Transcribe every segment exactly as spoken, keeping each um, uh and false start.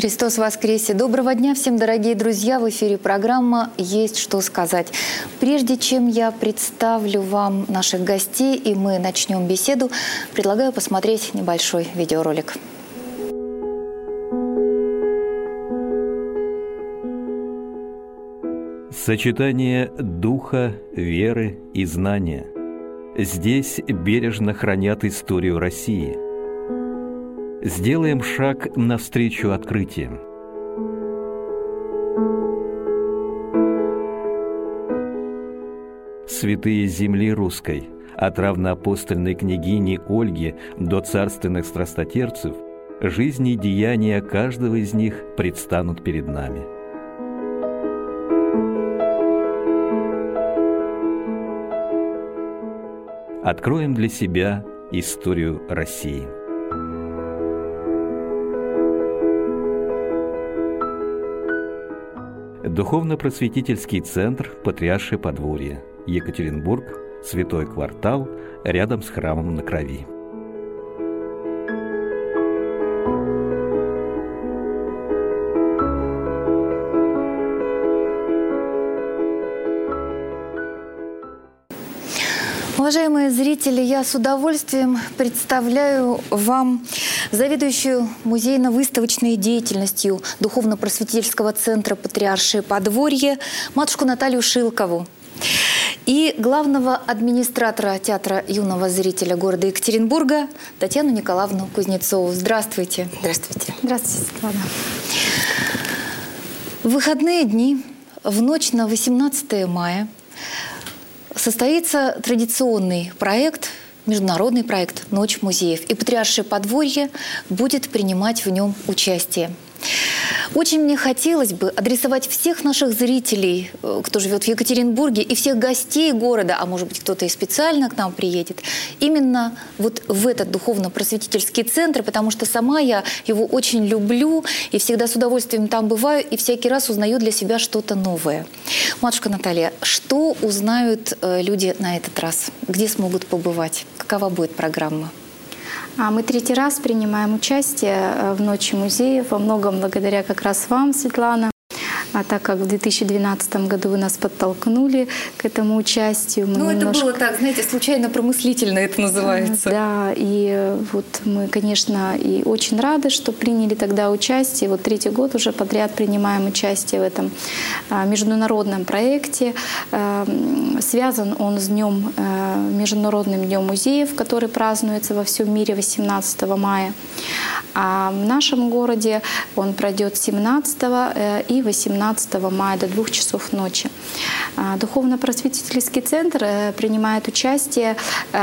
Христос воскресе! Доброго дня всем, дорогие друзья! В эфире программа «Есть что сказать». Прежде чем я представлю вам наших гостей и мы начнем беседу, предлагаю посмотреть небольшой видеоролик. Сочетание духа, веры и знания. Здесь бережно хранят историю России. Сделаем шаг навстречу открытиям. Святые земли русской, от равноапостольной княгини Ольги до царственных страстотерцев, жизни и деяния каждого из них предстанут перед нами. Откроем для себя историю России. Духовно-просветительский центр Патриаршее Подворье, Екатеринбург, Святой квартал, рядом с храмом на Крови. Уважаемые зрители, я с удовольствием представляю вам заведующую музейно-выставочной деятельностью Духовно-просветительского центра Патриаршее Подворье матушку Наталью Шилкову и главного администратора театра юного зрителя города Екатеринбурга Татьяну Николаевну Кузнецову. Здравствуйте. Здравствуйте. Здравствуйте, Светлана. В выходные дни, в ночь на восемнадцатое мая, состоится традиционный проект, международный проект «Ночь музеев». И Патриаршее Подворье будет принимать в нем участие. Очень мне хотелось бы адресовать всех наших зрителей, кто живет в Екатеринбурге, и всех гостей города, а может быть кто-то и специально к нам приедет, именно вот в этот духовно-просветительский центр, потому что сама я его очень люблю и всегда с удовольствием там бываю, и всякий раз узнаю для себя что-то новое. Матушка Наталья, что узнают люди на этот раз? Где смогут побывать? Какова будет программа? Мы третий раз принимаем участие в Ночи музеев, во многом благодаря как раз вам, Светлана. А так как в две тысячи двенадцатом году вы нас подтолкнули к этому участию. Мы ну, немножко... это было так, знаете, случайно-промыслительно это называется. Да, и вот мы, конечно, и очень рады, что приняли тогда участие. Вот третий год уже подряд принимаем участие в этом международном проекте. Связан он с днем, Международным днем музеев, который празднуется во всем мире восемнадцатого мая. А в нашем городе он пройдет семнадцатого и восемнадцатого мая до двух часов ночи. Духовно-просветительский центр принимает участие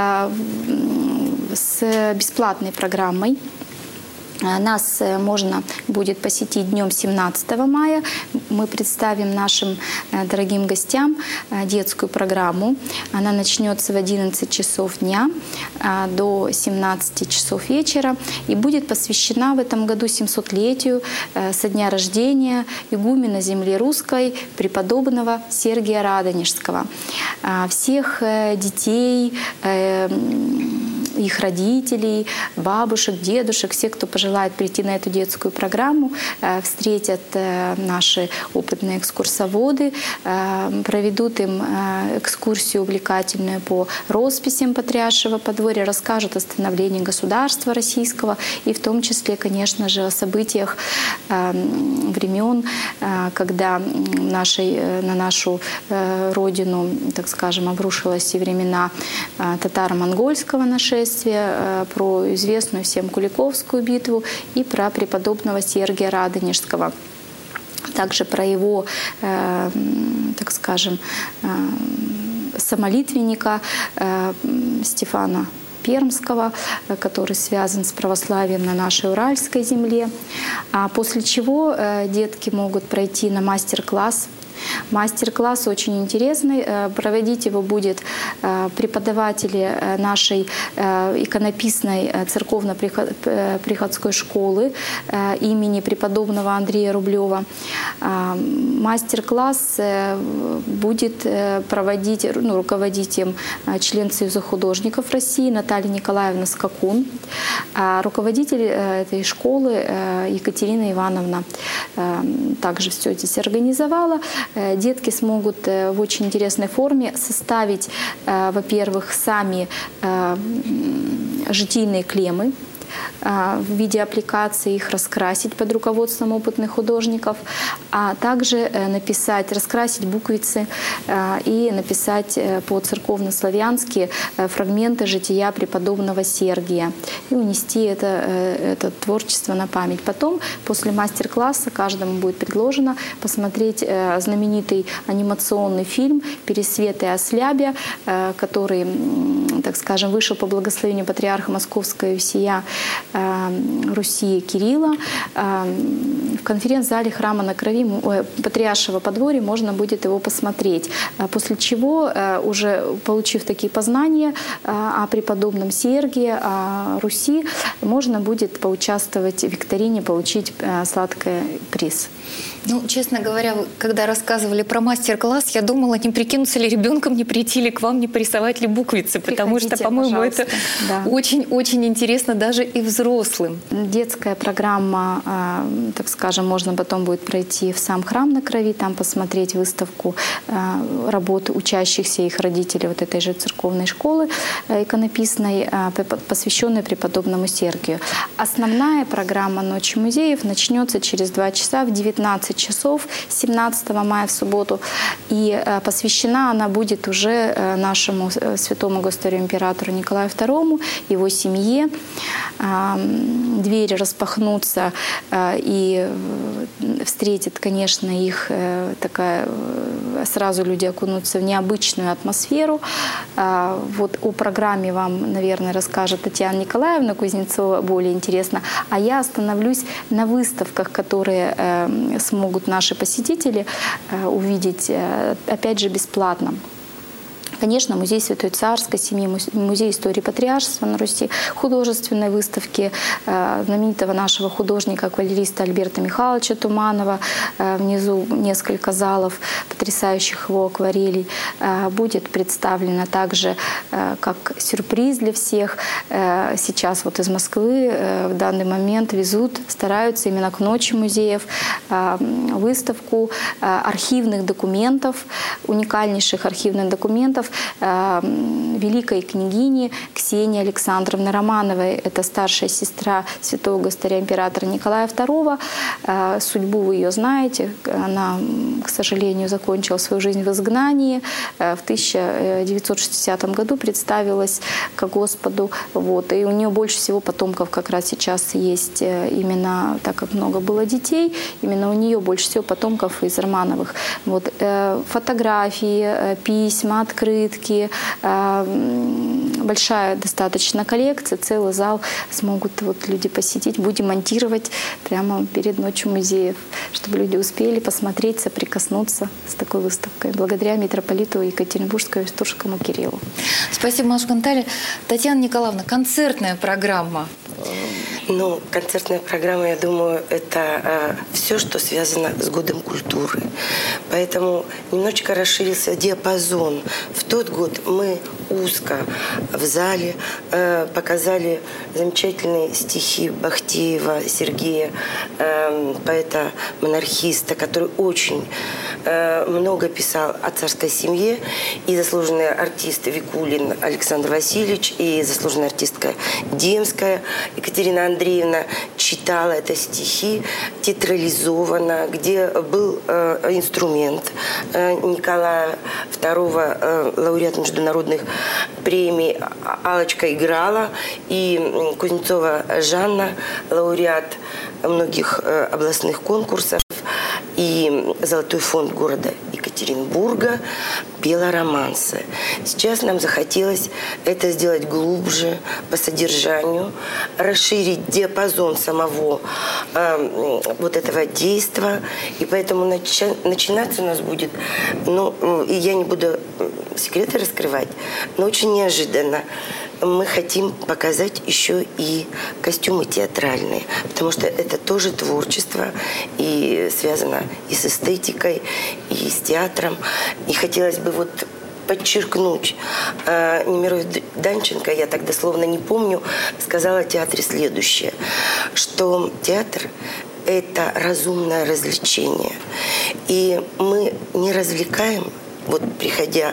с бесплатной программой. Нас можно будет посетить днем семнадцатого мая. Мы представим нашим дорогим гостям детскую программу. Она начнется в одиннадцать часов дня до семнадцати часов вечера и будет посвящена в этом году семисотлетию со дня рождения игумена земли русской преподобного Сергия Радонежского. Всех детей, их родителей, бабушек, дедушек, все, кто пожелает прийти на эту детскую программу, встретят наши опытные экскурсоводы, проведут им экскурсию увлекательную по росписям Патриаршего Подворья, расскажут о становлении государства российского и в том числе, конечно же, о событиях времен, когда нашей, на нашу родину, так скажем, обрушилась и времена татаро-монгольского нашествия, про известную всем Куликовскую битву и про преподобного Сергия Радонежского. Также про его, э, так скажем, э, самолитвенника э, Стефана Пермского, который связан с православием на нашей Уральской земле. А после чего э, детки могут пройти на мастер-класс Мастер-класс очень интересный. Проводить его будет преподаватели нашей иконописной церковно-приходской школы имени преподобного Андрея Рублева. Мастер-класс будет проводить, ну, руководить им член Союза художников России Наталья Николаевна Скакун, а руководитель этой школы Екатерина Ивановна также все здесь организовала. Детки смогут в очень интересной форме составить, во-первых, сами житийные клеммы в виде аппликации, их раскрасить под руководством опытных художников, а также написать, раскрасить буквицы и написать по-церковно-славянски фрагменты жития преподобного Сергия и унести это, это творчество на память. Потом, после мастер-класса, каждому будет предложено посмотреть знаменитый анимационный фильм «Пересвет и ослябя», который, так скажем, вышел по благословению патриарха Московского и всея Руси Кирилла. В конференц-зале храма на Крови Патриаршего подворья можно будет его посмотреть. После чего, уже получив такие познания о преподобном Сергии, о Руси, можно будет поучаствовать в викторине, получить сладкий приз. Ну, честно говоря, когда рассказывали про мастер-класс, я думала, не прикинуться ли ребенком, не прийти ли к вам, не порисовать ли буквицы, потому Приходите, что, по-моему, это очень-очень да. интересно даже и взрослым. Детская программа, так скажем, можно потом будет пройти в сам храм на Крови, там посмотреть выставку работы учащихся их родителей вот этой же церковной школы иконописной, посвященной преподобному Сергию. Основная программа «Ночи музеев» начнется через два часа в девятнадцать часов, семнадцатого мая в субботу. И посвящена она будет уже нашему святому государю-императору Николаю второму, его семье. Двери распахнутся и встретит, конечно, их такая... Сразу люди окунутся в необычную атмосферу. Вот о программе вам, наверное, расскажет Татьяна Николаевна Кузнецова более интересно. А я остановлюсь на выставках, которые смогут наши посетители увидеть, опять же, бесплатно. Конечно, музей Святой Царской семьи, музей истории патриаршества на Руси, художественные выставки знаменитого нашего художника-акварелиста Альберта Михайловича Туманова. Внизу несколько залов потрясающих его акварелей. Будет представлено также как сюрприз для всех. Сейчас вот из Москвы в данный момент везут, стараются именно к Ночи музеев выставку архивных документов, уникальнейших архивных документов великой княгини Ксении Александровны Романовой. Это старшая сестра святого государя-императора Николая второго. Судьбу вы ее знаете. Она, к сожалению, закончила свою жизнь в изгнании. В тысяча девятьсот шестидесятом году представилась к Господу. Вот. И у нее больше всего потомков как раз сейчас есть именно, так как много было детей, именно у нее больше всего потомков из Романовых. Вот. Фотографии, письма, открытки, большая достаточно коллекция, целый зал смогут вот люди посетить. Будем монтировать прямо перед Ночью музеев, чтобы люди успели посмотреть, соприкоснуться с такой выставкой. Благодаря митрополиту Екатеринбургскому и Стурскому Кириллу. Спасибо, Маша Гантали. Татьяна Николаевна, концертная программа. Ну, концертная программа, я думаю, это э, все, что связано с годом культуры. Поэтому немножечко расширился диапазон. В тот год мы узко в зале э, показали замечательные стихи Бахтеева Сергея, э, поэта-монархиста, который очень э, много писал о царской семье, и заслуженный артист Викулин Александр Васильевич, и заслуженная артистка Демская Екатерина Андреевна читала это стихи театрализованно, где был э, инструмент э, Николая второго, э, лауреат международных премий. Аллочка играла, и Кузнецова Жанна, лауреат многих э, областных конкурсов, и Золотой фонд города Екатеринбурга. Екатеринбурга пела романсы. Сейчас нам захотелось это сделать глубже, по содержанию, расширить диапазон самого э, вот этого действия. И поэтому начи- начинаться у нас будет, ну, и я не буду секреты раскрывать, но очень неожиданно. Мы хотим показать еще и костюмы театральные, потому что это тоже творчество и связано и с эстетикой, и с театром. И хотелось бы вот подчеркнуть, э, Немирович Данченко, я так дословно не помню, сказала о театре следующее, что театр – это разумное развлечение. И мы не развлекаем. Вот приходя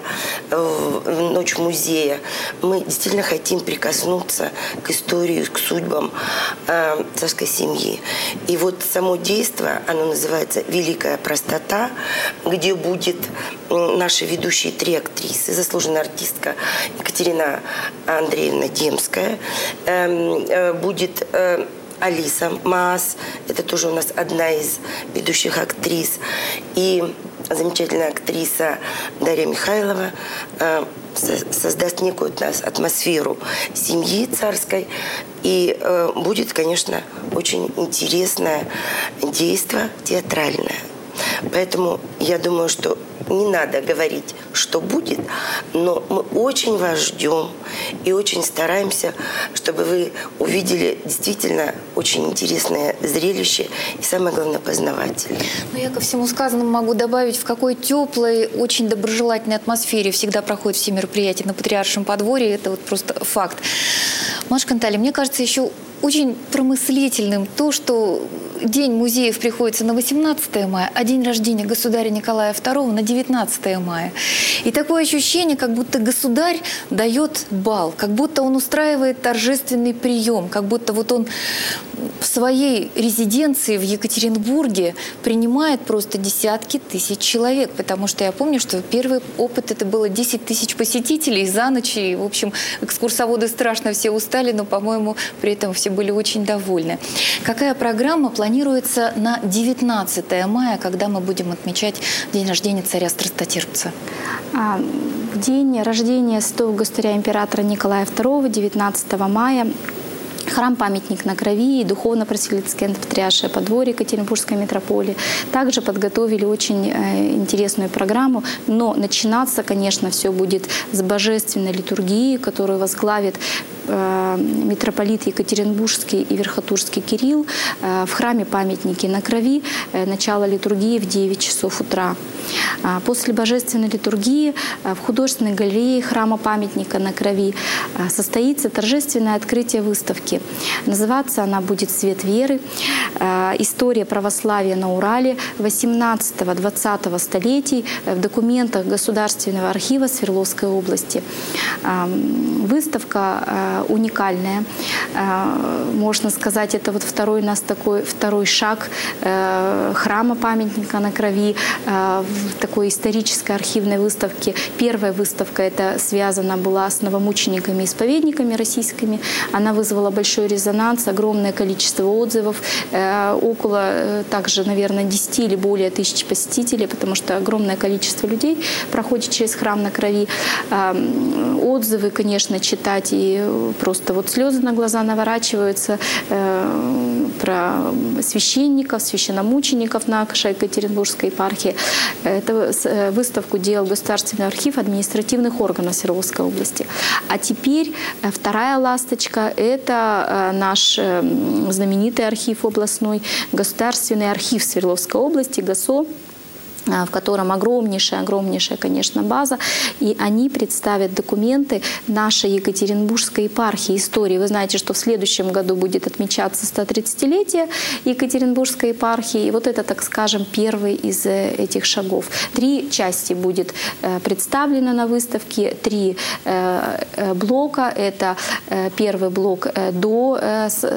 в Ночь музея, мы действительно хотим прикоснуться к истории, к судьбам э, царской семьи. И вот само действие, оно называется «Великая простота», где будет наши ведущие три актрисы, заслуженная артистка Екатерина Андреевна Демская, э, э, будет э, Алиса Маас, это тоже у нас одна из ведущих актрис, и замечательная актриса Дарья Михайлова э, создаст некую у нас атмосферу семьи царской. И э, будет, конечно, очень интересное действие театральное. Поэтому я думаю, что не надо говорить, что будет, но мы очень вас ждем и очень стараемся, чтобы вы увидели действительно очень интересное зрелище и, самое главное, познавательное. Ну, я ко всему сказанному могу добавить, в какой теплой, очень доброжелательной атмосфере всегда проходят все мероприятия на Патриаршем подворье. Это вот просто факт. Маша Кантали, мне кажется, еще очень промыслительным то, что День музеев приходится на восемнадцатое мая, а день рождения государя Николая второго на девятнадцатое мая. И такое ощущение, как будто государь дает бал, как будто он устраивает торжественный прием, как будто вот он в своей резиденции в Екатеринбурге принимает просто десятки тысяч человек. Потому что я помню, что первый опыт это было десять тысяч посетителей за ночь. И, в общем, экскурсоводы страшно все устали, но, по-моему, при этом все были очень довольны. Какая программа планируется на девятнадцатое мая, когда мы будем отмечать день рождения царя Страстотерпца? В день рождения святого государя императора Николая второго, девятнадцатого мая, храм-памятник на Крови и духовно-просветительское патриаршее подворье Екатеринбургской митрополии также подготовили очень интересную программу, но начинаться, конечно, все будет с божественной литургии, которую возглавит митрополит Екатеринбургский и Верхотурский Кирилл в храме-памятнике на Крови. Начало литургии в девять часов утра. После божественной литургии в художественной галерее храма-памятника на Крови состоится торжественное открытие выставки. Называться она будет «Свет веры. История православия на Урале восемнадцатого-двадцатого столетий» в документах Государственного архива Свердловской области. Выставка уникальная. Можно сказать, это вот второй у нас такой второй шаг храма-памятника на Крови в такой исторической архивной выставке. Первая выставка это связана была с новомучениками-исповедниками российскими. Она вызвала большой резонанс, огромное количество отзывов, около также, наверное, десять или более тысяч посетителей, потому что огромное количество людей проходит через храм на Крови. Отзывы, конечно, читать и просто вот слезы на глаза наворачиваются э, про священников, священномучеников нашей Екатеринбургской епархии. Эту выставку делал Государственный архив административных органов Свердловской области. А теперь вторая ласточка – это наш знаменитый архив областной, Государственный архив Свердловской области, ГАСО, в котором огромнейшая, огромнейшая, конечно, база. И они представят документы нашей Екатеринбургской епархии истории. Вы знаете, что в следующем году будет отмечаться сто тридцатилетие Екатеринбургской епархии. И вот это, так скажем, первый из этих шагов. Три части будет представлено на выставке, три блока. Это первый блок до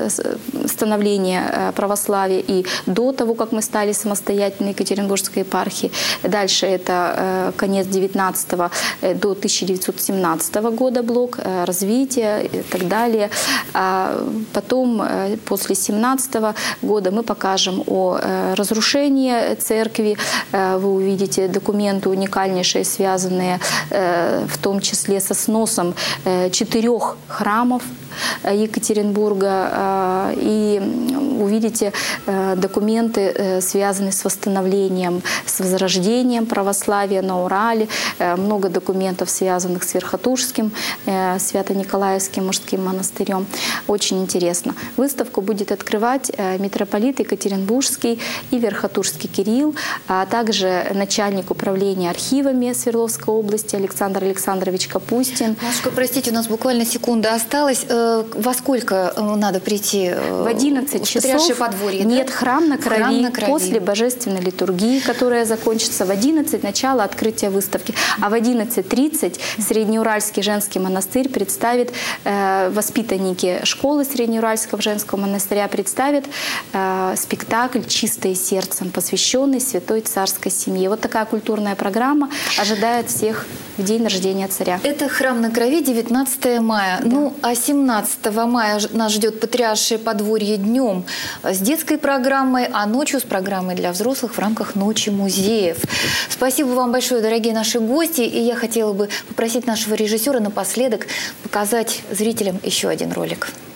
становления православия и до того, как мы стали самостоятельной Екатеринбургской епархией. эпархии. Дальше это конец девятнадцатого до тысяча девятьсот семнадцатого года блок развития и так далее. Потом, после семнадцатого года, мы покажем о разрушении церкви. Вы увидите документы уникальнейшие, связанные в том числе со сносом четырех храмов Екатеринбурга, и увидите документы, связанные с восстановлением, с возрождением православия на Урале, много документов, связанных с Верхотурским, Свято-Николаевским мужским монастырем. Очень интересно. Выставку будет открывать митрополит Екатеринбургский и Верхотурский Кирилл, а также начальник управления архивами Свердловской области Александр Александрович Капустин. Машка, простите, у нас буквально секунда осталась. Во сколько надо прийти? В одиннадцать часов. Подворье, нет, да? храм на крови, храм на крови после божественной литургии, которая закончится в одиннадцать, начало открытия выставки. А в одиннадцать тридцать Среднеуральский женский монастырь представит, э, воспитанники школы Среднеуральского женского монастыря представят э, спектакль «Чистое сердцем», посвященный святой царской семье. Вот такая культурная программа ожидает всех в день рождения царя. Это храм на крови, девятнадцатое мая. Да. Ну, а семнадцатого мая нас ждет Патриаршее подворье днем с детской программой, а ночью с программой для взрослых в рамках Ночи музеев. Спасибо вам большое, дорогие наши гости. И я хотела бы попросить нашего режиссера напоследок показать зрителям еще один ролик.